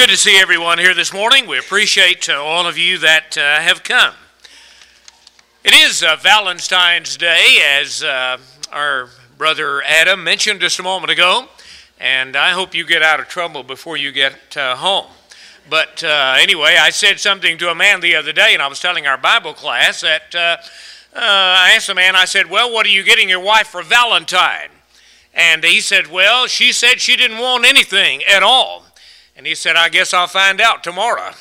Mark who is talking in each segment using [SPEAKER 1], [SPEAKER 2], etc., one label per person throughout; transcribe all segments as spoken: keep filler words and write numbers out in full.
[SPEAKER 1] Good to see everyone here this morning. We appreciate uh, all of you that uh, have come. It is uh, Valentine's Day, as uh, our brother Adam mentioned just a moment ago, and I hope you get out of trouble before you get uh, home. But uh, anyway, I said something to a man the other day, and I was telling our Bible class that uh, uh, I asked the man, I said, well, what are you getting your wife for Valentine? And he said, well, she said she didn't want anything at all. And he said, I guess I'll find out tomorrow.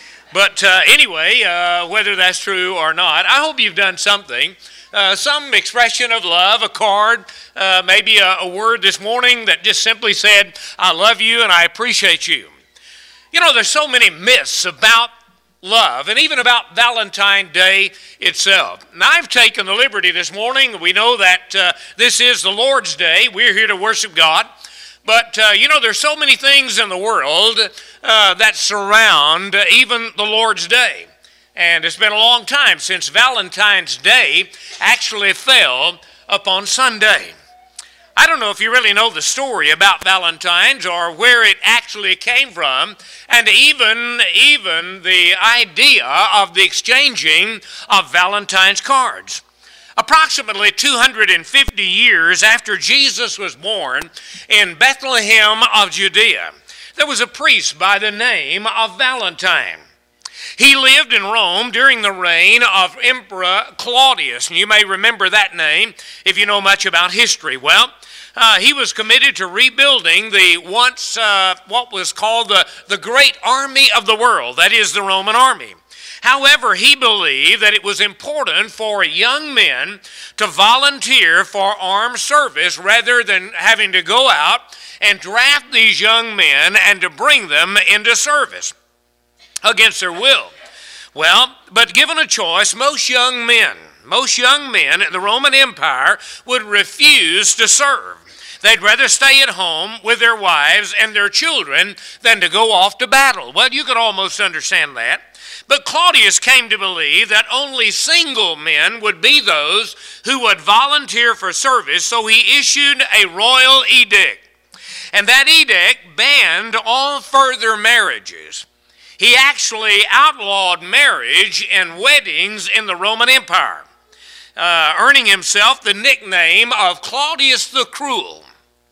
[SPEAKER 1] But uh, anyway, uh, whether that's true or not, I hope you've done something. Uh, some expression of love, a card, uh, maybe a, a word this morning that just simply said, I love you and I appreciate you. You know, there's so many myths about love and even about Valentine's Day itself. And I've taken the liberty this morning. We know that uh, this is the Lord's Day. We're here to worship God. But, uh, you know, there's so many things in the world uh, that surround uh, even the Lord's Day. And it's been a long time since Valentine's Day actually fell upon Sunday. I don't know if you really know the story about Valentine's or where it actually came from, and even, even the idea of the exchanging of Valentine's cards. Approximately two hundred fifty years after Jesus was born in Bethlehem of Judea, there was a priest by the name of Valentine. He lived in Rome during the reign of Emperor Claudius, and you may remember that name if you know much about history. Well, uh, he was committed to rebuilding the once uh, what was called the, the Great Army of the World, that is the Roman army. However, he believed that it was important for young men to volunteer for armed service rather than having to go out and draft these young men and to bring them into service against their will. Well, but given a choice, most young men, most young men in the Roman Empire would refuse to serve. They'd rather stay at home with their wives and their children than to go off to battle. Well, you could almost understand that. But Claudius came to believe that only single men would be those who would volunteer for service, so he issued a royal edict. And that edict banned all further marriages. He actually outlawed marriage and weddings in the Roman Empire, uh, earning himself the nickname of Claudius the Cruel.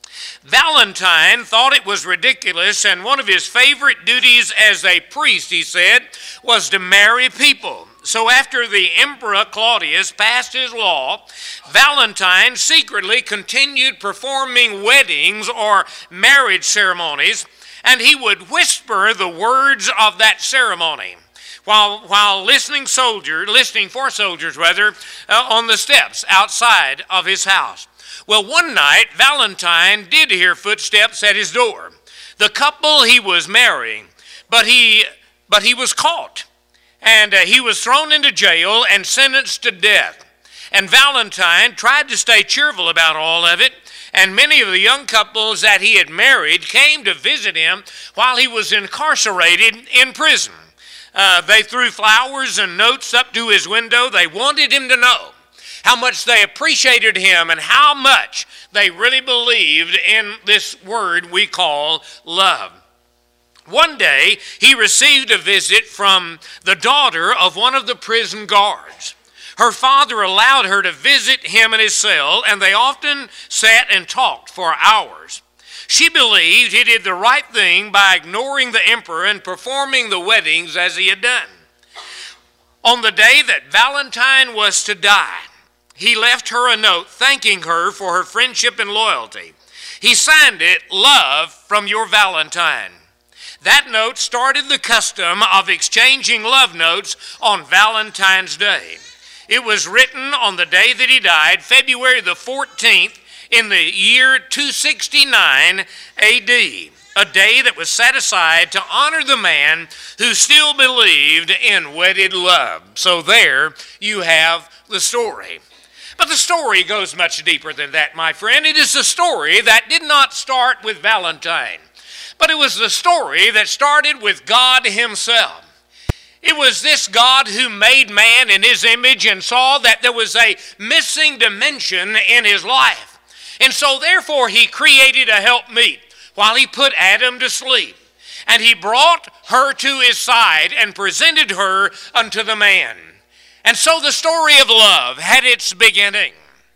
[SPEAKER 1] Valentine thought it was ridiculous, and one of his favorite duties as a priest, he said, was to marry people. So after the Emperor Claudius passed his law, Valentine secretly continued performing weddings or marriage ceremonies, and he would whisper the words of that ceremony while, while listening, soldier, listening for soldiers rather, uh, on the steps outside of his house. Well, one night, Valentine did hear footsteps at his door. The couple he was marrying, but he, but he was caught, and uh, he was thrown into jail and sentenced to death. And Valentine tried to stay cheerful about all of it, and many of the young couples that he had married came to visit him while he was incarcerated in prison. Uh, they threw flowers and notes up to his window. They wanted him to know how much they appreciated him and how much they really believed in this word we call love. One day, he received a visit from the daughter of one of the prison guards. Her father allowed her to visit him in his cell, and they often sat and talked for hours. She believed he did the right thing by ignoring the emperor and performing the weddings as he had done. On the day that Valentine was to die, he left her a note thanking her for her friendship and loyalty. He signed it, "Love from your Valentine." That note started the custom of exchanging love notes on Valentine's Day. It was written on the day that he died, February the fourteenth, in the year two sixty-nine A D, a day that was set aside to honor the man who still believed in wedded love. So there you have the story. But the story goes much deeper than that, my friend. It is a story that did not start with Valentine, but it was the story that started with God himself. It was this God who made man in his image and saw that there was a missing dimension in his life. And so therefore he created a helpmeet while he put Adam to sleep. And he brought her to his side and presented her unto the man. And so the story of love had its beginning.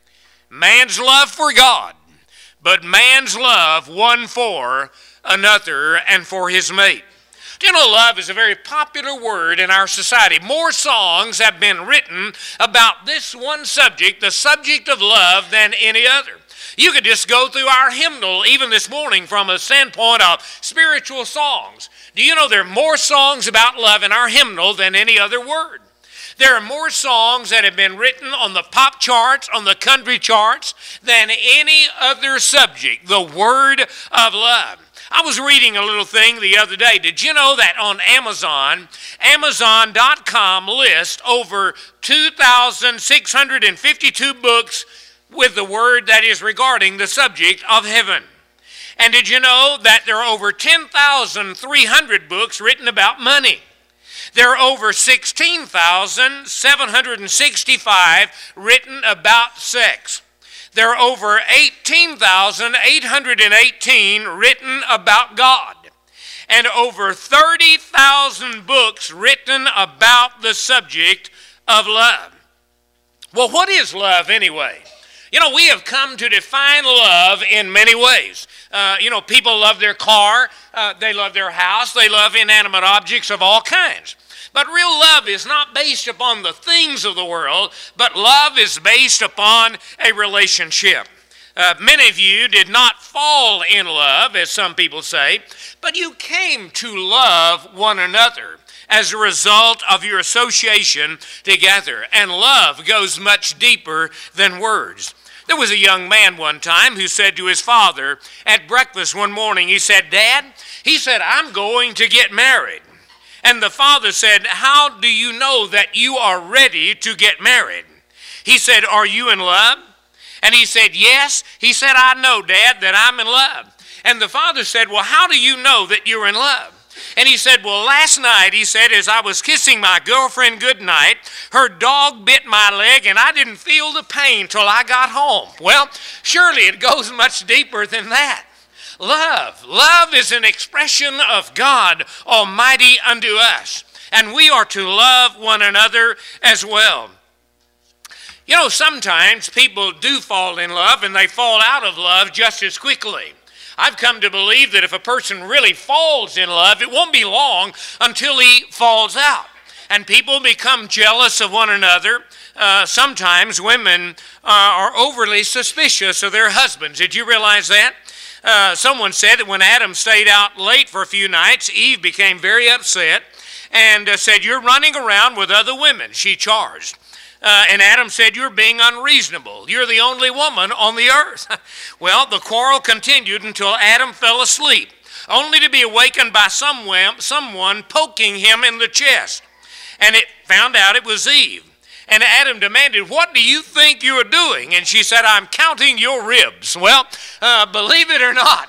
[SPEAKER 1] Man's love for God, but man's love one for another and for his mate. Do you know, love is a very popular word in our society. More songs have been written about this one subject, the subject of love, than any other. You could just go through our hymnal even this morning from a standpoint of spiritual songs. Do you know there are more songs about love in our hymnal than any other word? There are more songs that have been written on the pop charts, on the country charts, than any other subject, the word of love. I was reading a little thing the other day. Did you know that on Amazon, Amazon dot com lists over two thousand six hundred fifty-two books with the word that is regarding the subject of heaven? And did you know that there are over ten thousand three hundred books written about money? There are over sixteen thousand seven hundred sixty-five written about sex. There are over eighteen thousand eight hundred eighteen written about God. And over thirty thousand books written about the subject of love. Well, what is love anyway? You know, we have come to define love in many ways. Uh, you know, people love their car, uh, they love their house, they love inanimate objects of all kinds. But real love is not based upon the things of the world, but love is based upon a relationship. Uh, many of you did not fall in love, as some people say, but you came to love one another as a result of your association together. And love goes much deeper than words. There was a young man one time who said to his father at breakfast one morning, he said, "Dad," he said, "I'm going to get married." And the father said, "How do you know that you are ready to get married?" He said, "Are you in love?" And he said, "Yes." He said, "I know, Dad, that I'm in love." And the father said, "Well, how do you know that you're in love?" And he said, "Well, last night," he said, "as I was kissing my girlfriend goodnight, her dog bit my leg and I didn't feel the pain till I got home." Well, surely it goes much deeper than that. Love. Love is an expression of God Almighty unto us. And we are to love one another as well. You know, sometimes people do fall in love and they fall out of love just as quickly. I've come to believe that if a person really falls in love, it won't be long until he falls out. And people become jealous of one another. Uh, sometimes women uh, are overly suspicious of their husbands. Did you realize that? Uh, someone said that when Adam stayed out late for a few nights, Eve became very upset and uh, said, "You're running around with other women," she charged. Uh, and Adam said, "You're being unreasonable. You're the only woman on the earth." Well, the quarrel continued until Adam fell asleep, only to be awakened by someone, someone poking him in the chest. And it found out it was Eve. And Adam demanded, "What do you think you're doing?" And she said, "I'm counting your ribs." Well, uh, believe it or not,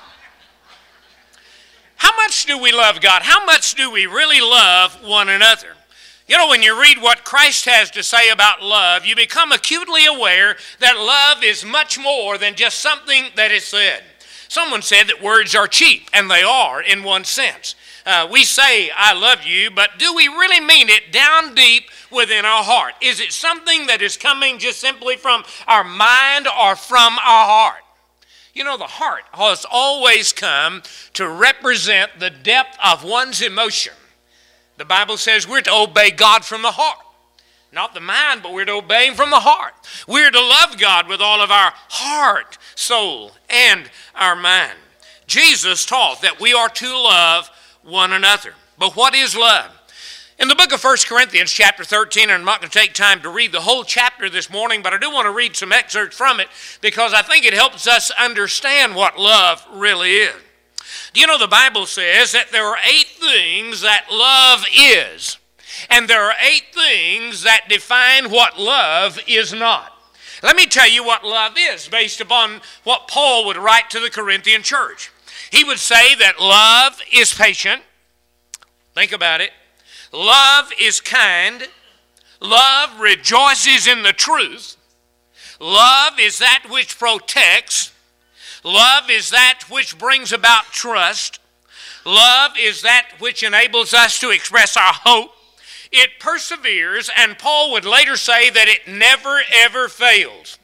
[SPEAKER 1] how much do we love God? How much do we really love one another? You know, when you read what Christ has to say about love, you become acutely aware that love is much more than just something that is said. Someone said that words are cheap, and they are in one sense. Uh, we say, "I love you," but do we really mean it down deep within our heart? Is it something that is coming just simply from our mind or from our heart? You know, the heart has always come to represent the depth of one's emotion. The Bible says we're to obey God from the heart. Not the mind, but we're to obey Him from the heart. We're to love God with all of our heart, soul, and our mind. Jesus taught that we are to love one another. But what is love? In the book of First Corinthians chapter thirteen, and I'm not going to take time to read the whole chapter this morning, but I do want to read some excerpts from it because I think it helps us understand what love really is. Do you know the Bible says that there are eight things that love is, and there are eight things that define what love is not. Let me tell you what love is based upon what Paul would write to the Corinthian church. He would say that love is patient. Think about it. Love is kind. Love rejoices in the truth. Love is that which protects. Love is that which brings about trust. Love is that which enables us to express our hope. It perseveres, and Paul would later say that it never, ever fails.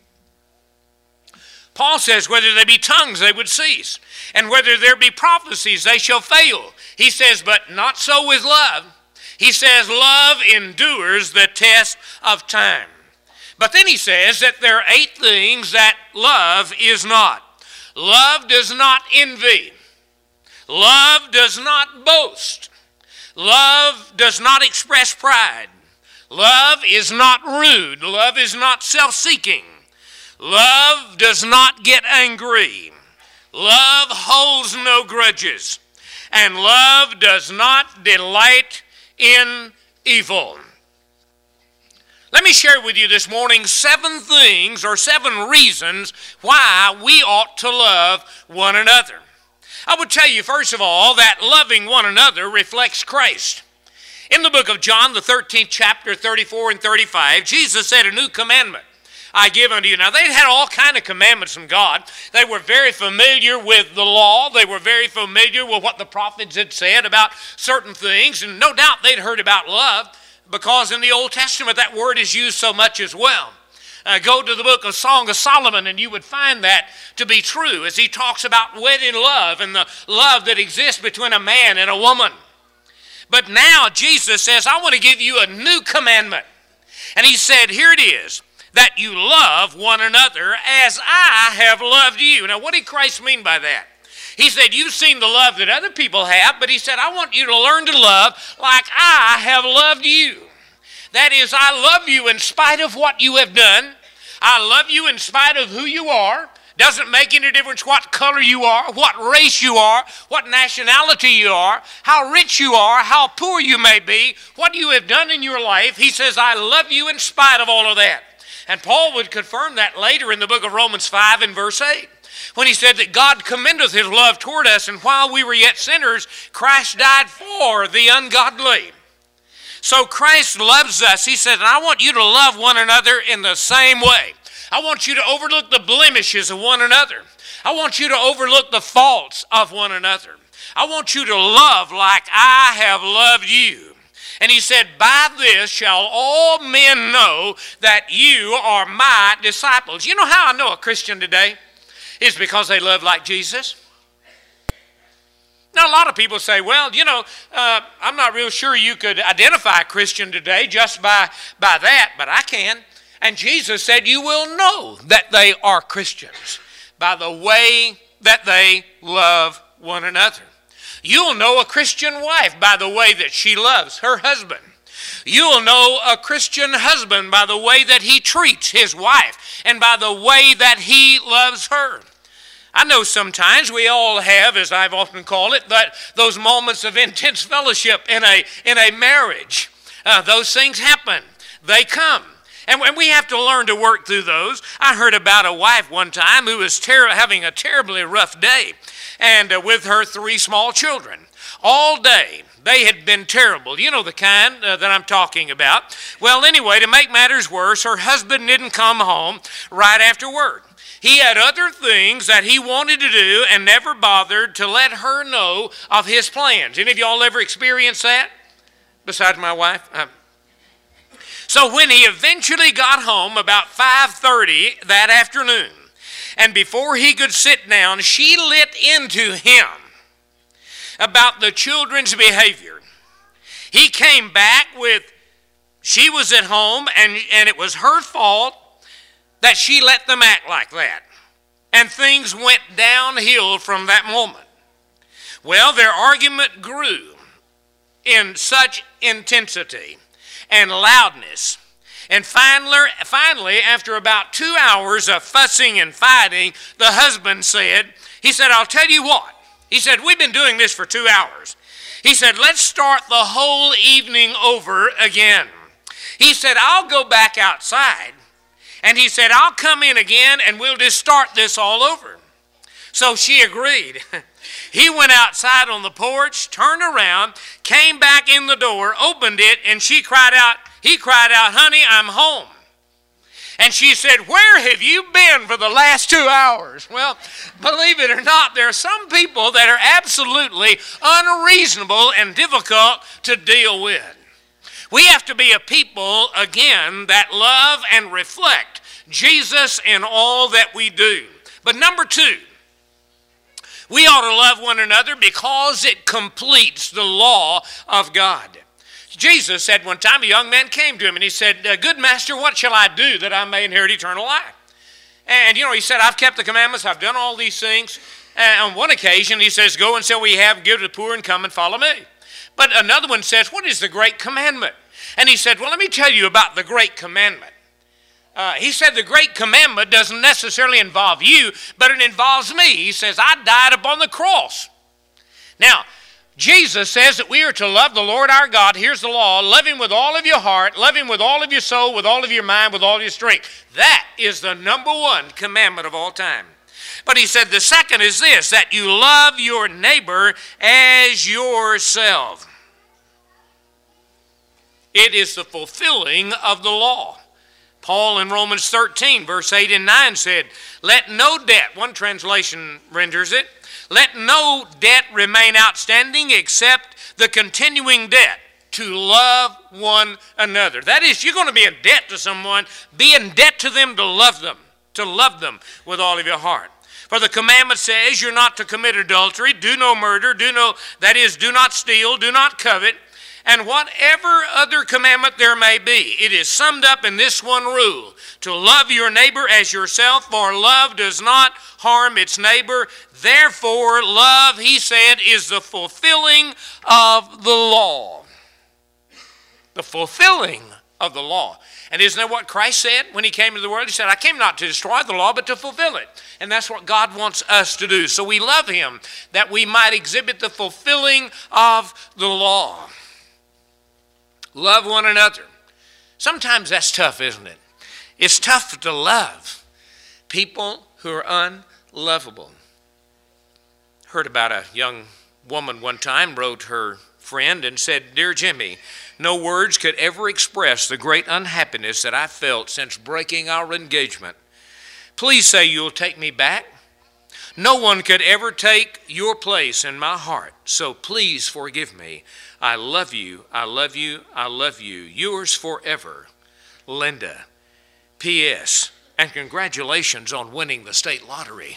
[SPEAKER 1] Paul says, whether there be tongues, they would cease, and whether there be prophecies, they shall fail. He says, but not so with love. He says, love endures the test of time. But then he says that there are eight things that love is not. Love does not envy. Love does not boast. Love does not express pride. Love is not rude. Love is not self-seeking. Love does not get angry. Love holds no grudges. And love does not delight in evil. Let me share with you this morning seven things or seven reasons why we ought to love one another. I would tell you, first of all, that loving one another reflects Christ. In the book of John, the thirteenth chapter, thirty-four and thirty-five, Jesus said, a new commandment I give unto you. Now, they'd had all kind of commandments from God. They were very familiar with the law. They were very familiar with what the prophets had said about certain things. And no doubt they'd heard about love, because in the Old Testament that word is used so much as well. Uh, go to the book of Song of Solomon and you would find that to be true as he talks about wedding love and the love that exists between a man and a woman. But now Jesus says, I want to give you a new commandment. And he said, here it is, that you love one another as I have loved you. Now what did Christ mean by that? He said, you've seen the love that other people have, but he said, I want you to learn to love like I have loved you. That is, I love you in spite of what you have done. I love you in spite of who you are. Doesn't make any difference what color you are, what race you are, what nationality you are, how rich you are, how poor you may be, what you have done in your life. He says, I love you in spite of all of that. And Paul would confirm that later in the book of Romans five and verse eight. When he said that God commendeth his love toward us, and while we were yet sinners, Christ died for the ungodly. So Christ loves us. He said, and I want you to love one another in the same way. I want you to overlook the blemishes of one another. I want you to overlook the faults of one another. I want you to love like I have loved you. And he said, by this shall all men know that you are my disciples. You know how I know a Christian today? It's because they love like Jesus. Now, a lot of people say, well, you know, uh, I'm not real sure you could identify a Christian today just by, by that, but I can. And Jesus said, you will know that they are Christians by the way that they love one another. You'll know a Christian wife by the way that she loves her husband. You'll know a Christian husband by the way that he treats his wife and by the way that he loves her. I know sometimes we all have, as I've often called it, that those moments of intense fellowship in a, in a marriage. Uh, those things happen. They come. And when we have to learn to work through those. I heard about a wife one time who was ter- having a terribly rough day, and uh, with her three small children. All day, they had been terrible. You know the kind uh, that I'm talking about. Well, anyway, to make matters worse, her husband didn't come home right after work. He had other things that he wanted to do and never bothered to let her know of his plans. Any of y'all ever experienced that? Besides my wife? Um, so when he eventually got home about five thirty that afternoon, and before he could sit down, she lit into him about the children's behavior. He came back with, she was at home and, and it was her fault that she let them act like that. And things went downhill from that moment. Well, their argument grew in such intensity and loudness. And finally, finally, after about two hours of fussing and fighting, the husband said, he said, I'll tell you what. He said, we've been doing this for two hours. He said, let's start the whole evening over again. He said, I'll go back outside. And he said, I'll come in again and we'll just start this all over. So she agreed. He went outside on the porch, turned around, came back in the door, opened it, and she cried out, he cried out, honey, I'm home. And she said, "Where have you been for the last two hours?" Well, believe it or not, there are some people that are absolutely unreasonable and difficult to deal with. We have to be a people, again, that love and reflect Jesus in all that we do. But number two, we ought to love one another because it completes the law of God. Jesus said one time, a young man came to him and he said, "Good master, what shall I do that I may inherit eternal life?" And, you know, he said, "I've kept the commandments, I've done all these things." And on one occasion, he says, "Go and sell what you have, give to the poor, and come and follow me." But another one says, "What is the great commandment?" And he said, "Well, let me tell you about the great commandment." Uh, he said, "The great commandment doesn't necessarily involve you, but it involves me." He says, "I died upon the cross." Now, Jesus says that we are to love the Lord our God. Here's the law: love him with all of your heart, love him with all of your soul, with all of your mind, with all of your strength. That is the number one commandment of all time. But he said the second is this, that you love your neighbor as yourself. It is the fulfilling of the law. Paul in Romans thirteen, verse eight and nine said, "Let no debt," one translation renders it, "let no debt remain outstanding except the continuing debt to love one another." That is, you're going to be in debt to someone, be in debt to them to love them, to love them with all of your heart. For the commandment says you're not to commit adultery, do no murder, do no, that is, do not steal, do not covet, and whatever other commandment there may be. It is summed up in this one rule: to love your neighbor as yourself, for love does not harm its neighbor. Therefore, love, he said, is the fulfilling of the law. The fulfilling of the law. And isn't that what Christ said when he came into the world? He said, "I came not to destroy the law, but to fulfill it." And that's what God wants us to do. So we love him that we might exhibit the fulfilling of the law. Love one another. Sometimes that's tough, isn't it? It's tough to love people who are unlovable. Heard about a young woman one time, wrote her friend and said, "Dear Jimmy, no words could ever express the great unhappiness that I felt since breaking our engagement. Please say you'll take me back. No one could ever take your place in my heart, so please forgive me. I love you, I love you, I love you. Yours forever, Linda. P S And congratulations on winning the state lottery."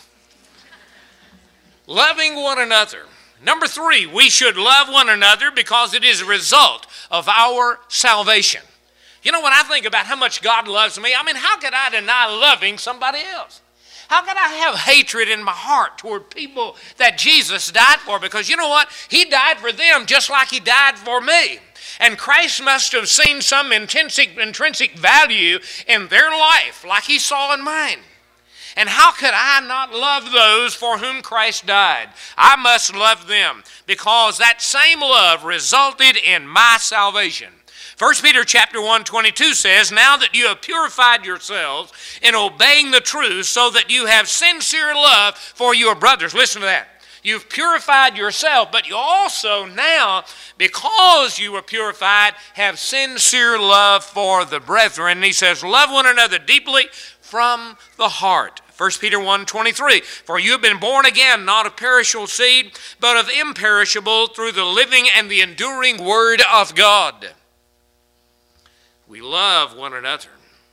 [SPEAKER 1] Loving one another. Number three, we should love one another because it is a result of our salvation. You know, when I think about how much God loves me, I mean, how could I deny loving somebody else? How can I have hatred in my heart toward people that Jesus died for? Because you know what? He died for them just like he died for me. And Christ must have seen some intrinsic, intrinsic value in their life like he saw in mine. And how could I not love those for whom Christ died? I must love them because that same love resulted in my salvation. First Peter chapter one twenty-two says, "Now that you have purified yourselves in obeying the truth, so that you have sincere love for your brothers." Listen to that. You've purified yourself, but you also now, because you were purified, have sincere love for the brethren. And he says, "Love one another deeply from the heart." First Peter one twenty-three, "For you have been born again, not of perishable seed, but of imperishable, through the living and the enduring word of God." We love one another.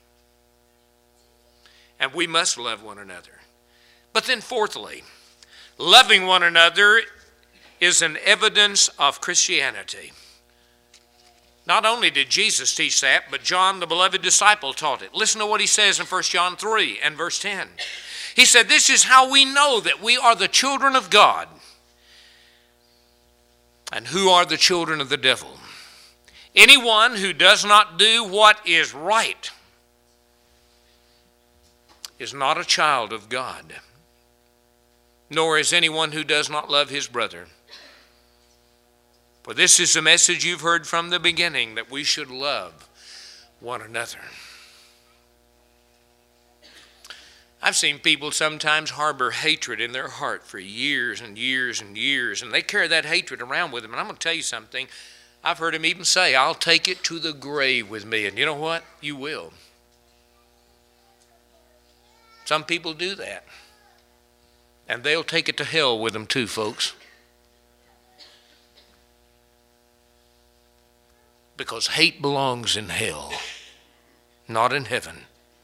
[SPEAKER 1] And we must love one another. But then fourthly, loving one another is an evidence of Christianity. Not only did Jesus teach that, but John, the beloved disciple, taught it. Listen to what he says in First John three and verse ten. He said, "This is how we know that we are the children of God. And who are the children of the devil? Anyone who does not do what is right is not a child of God, nor is anyone who does not love his brother. For this is the message you've heard from the beginning, that we should love one another." I've seen people sometimes harbor hatred in their heart for years and years and years, and they carry that hatred around with them. And I'm going to tell you something. I've heard him even say, "I'll take it to the grave with me." And you know what? You will. Some people do that. And they'll take it to hell with them too, folks. Because hate belongs in hell, not in heaven.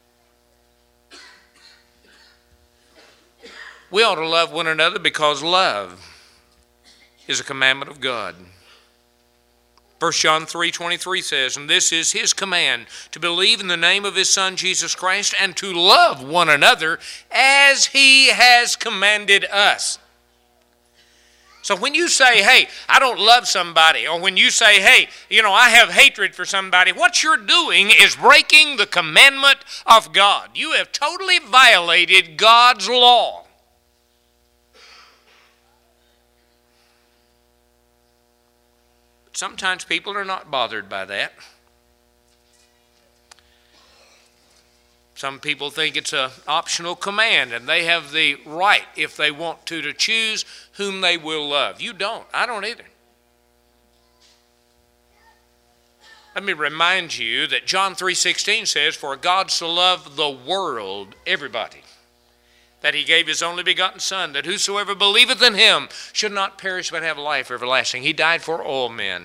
[SPEAKER 1] We ought to love one another because love is a commandment of God. First John three twenty-three says, and this is his command, to believe in the name of his Son, Jesus Christ, and to love one another as he has commanded us. So when you say, hey, I don't love somebody, or when you say, hey, you know, I have hatred for somebody, what you're doing is breaking the commandment of God. You have totally violated God's law. Sometimes people are not bothered by that. Some people think it's an optional command and they have the right, if they want to, to choose whom they will love. You don't. I don't either. Let me remind you that John three sixteen says, for God so loved the world, everybody, that he gave his only begotten Son, that whosoever believeth in him should not perish but have life everlasting. He died for all men.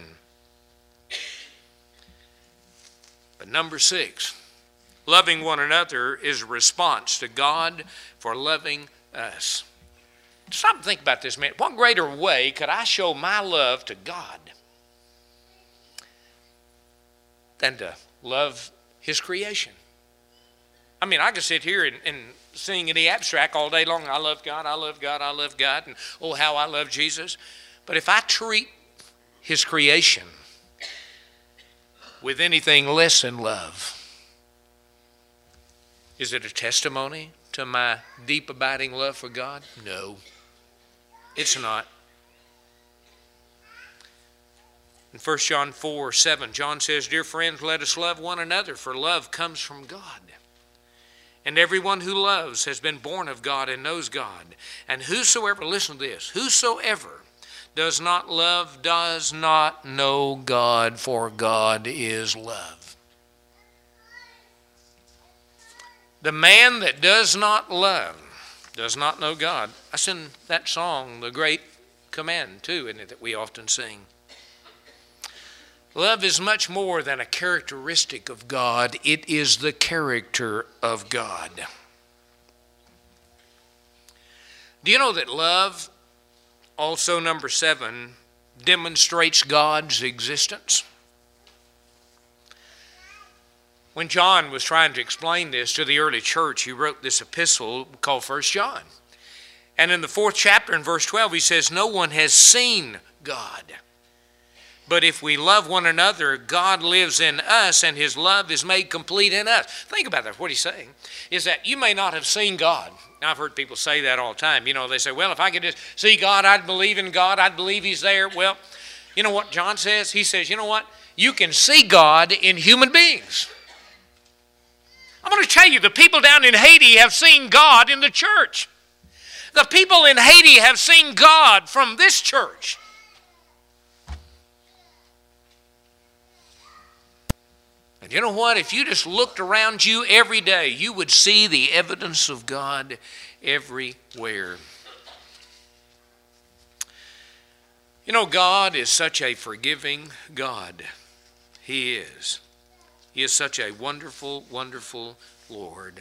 [SPEAKER 1] But number six, loving one another is a response to God for loving us. Stop and think about this, man. What greater way could I show my love to God than to love his creation? I mean, I could sit here and, and sing in the abstract all day long. I love God, I love God, I love God, and oh, how I love Jesus. But if I treat his creation with anything less than love, is it a testimony to my deep abiding love for God? No, it's not. In First John four seven, John says, dear friends, let us love one another, for love comes from God. And everyone who loves has been born of God and knows God. And whosoever, listen to this, whosoever does not love does not know God, for God is love. The man that does not love does not know God. That's in that song, The Great Command, too, isn't it, that we often sing. Love is much more than a characteristic of God. It is the character of God. Do you know that love, also number seven, demonstrates God's existence? When John was trying to explain this to the early church, he wrote this epistle called First John. And in the fourth chapter in verse twelve, he says, no one has seen God. But if we love one another, God lives in us, and his love is made complete in us. Think about that. What he's saying is that you may not have seen God. Now, I've heard people say that all the time. You know, they say, well, if I could just see God, I'd believe in God. I'd believe he's there. Well, you know what John says? He says, you know what? You can see God in human beings. I'm going to tell you, the people down in Haiti have seen God in the church. The people in Haiti have seen God from this church. And you know what? If you just looked around you every day, you would see the evidence of God everywhere. You know, God is such a forgiving God. He is. He is such a wonderful, wonderful Lord.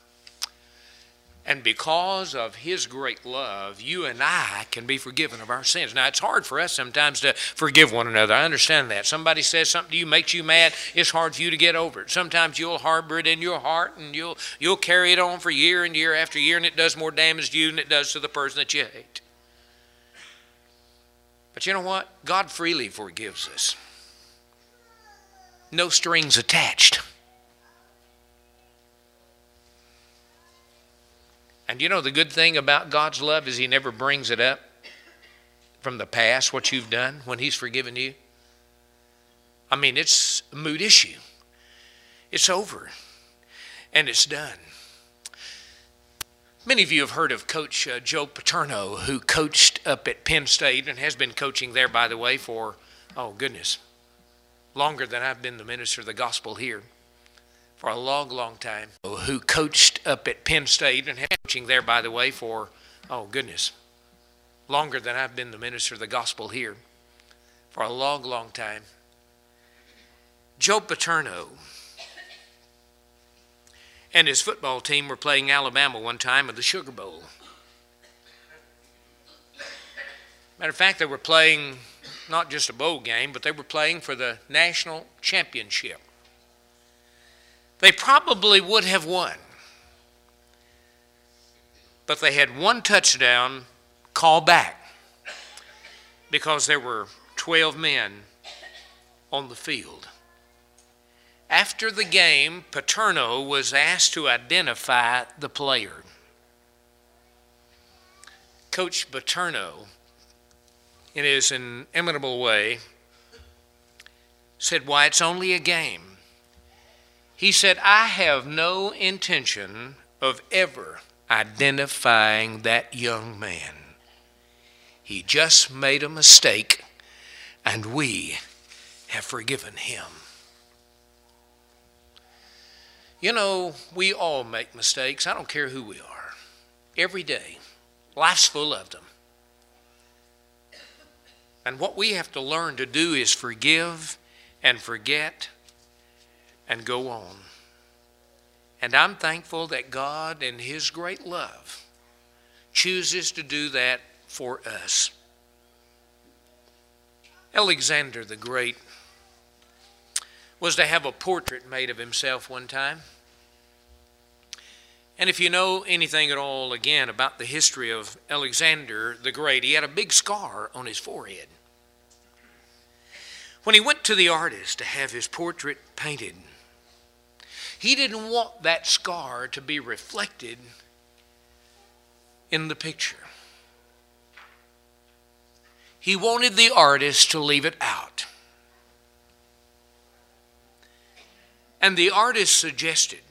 [SPEAKER 1] And because of his great love, you and I can be forgiven of our sins. Now, it's hard for us sometimes to forgive one another. I understand that. Somebody says something to you, makes you mad, it's hard for you to get over it. Sometimes you'll harbor it in your heart, and you'll, you'll carry it on for year and year after year, and it does more damage to you than it does to the person that you hate. But you know what? God freely forgives us. No strings attached. And you know the good thing about God's love is he never brings it up from the past, what you've done when he's forgiven you. I mean, it's a moot issue. It's over. And it's done. Many of you have heard of Coach uh, Joe Paterno, who coached up at Penn State and has been coaching there, by the way, for, oh goodness, longer than I've been the minister of the gospel here. for a long, long time, who coached up at Penn State and had coaching there, by the way, for, oh goodness, longer than I've been the minister of the gospel here, for a long, long time. Joe Paterno and his football team were playing Alabama one time in the Sugar Bowl. Matter of fact, they were playing not just a bowl game, but they were playing for the national championship. They probably would have won, but they had one touchdown call back because there were twelve men on the field. After the game, Paterno was asked to identify the player. Coach Paterno, in his inimitable way, said, "Why, it's only a game." He said, "I have no intention of ever identifying that young man. He just made a mistake, and we have forgiven him." You know, we all make mistakes. I don't care who we are. Every day. Life's full of them. And what we have to learn to do is forgive and forget and go on. And I'm thankful that God, in His great love, chooses to do that for us. Alexander the Great was to have a portrait made of himself one time. And if you know anything at all, again, about the history of Alexander the Great, he had a big scar on his forehead. When he went to the artist to have his portrait painted, he didn't want that scar to be reflected in the picture. He wanted the artist to leave it out. And the artist suggested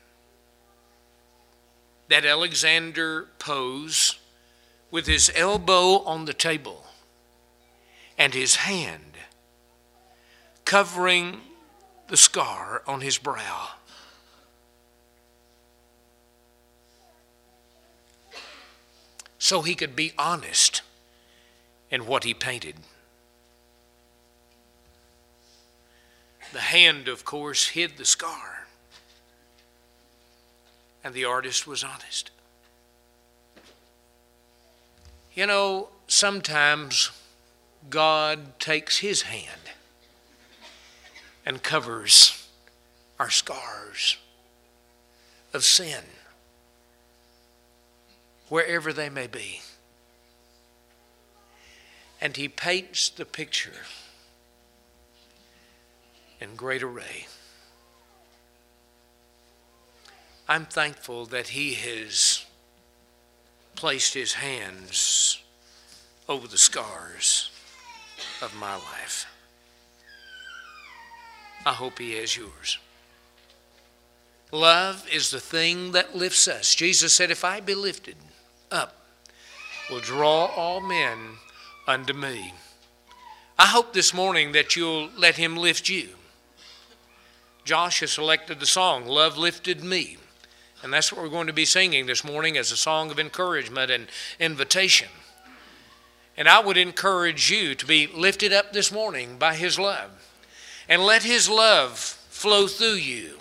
[SPEAKER 1] that Alexander pose with his elbow on the table and his hand covering the scar on his brow. So he could be honest in what he painted. The hand, of course, hid the scar, and the artist was honest. You know, sometimes God takes His hand and covers our scars of sin, wherever they may be. And He paints the picture in great array. I'm thankful that He has placed His hands over the scars of my life. I hope He has yours. Love is the thing that lifts us. Jesus said, "If I be lifted up, will draw all men unto me." I hope this morning that you'll let Him lift you. Josh has selected the song, "Love Lifted Me." And that's what we're going to be singing this morning as a song of encouragement and invitation. And I would encourage you to be lifted up this morning by His love. And let His love flow through you.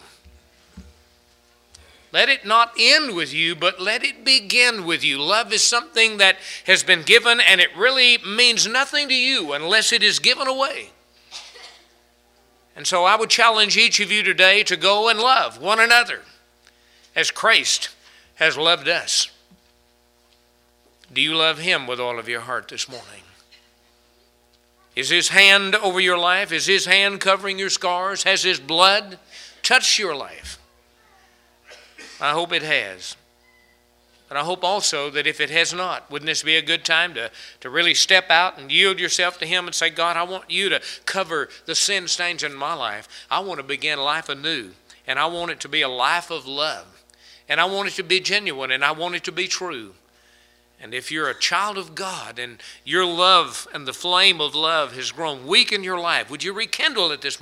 [SPEAKER 1] Let it not end with you, but let it begin with you. Love is something that has been given, and it really means nothing to you unless it is given away. And so I would challenge each of you today to go and love one another as Christ has loved us. Do you love Him with all of your heart this morning? Is His hand over your life? Is His hand covering your scars? Has His blood touched your life? I hope it has. But I hope also that if it has not, wouldn't this be a good time to, to really step out and yield yourself to Him and say, "God, I want you to cover the sin stains in my life. I want to begin life anew, and I want it to be a life of love, and I want it to be genuine, and I want it to be true." And if you're a child of God and your love and the flame of love has grown weak in your life, would you rekindle it this morning?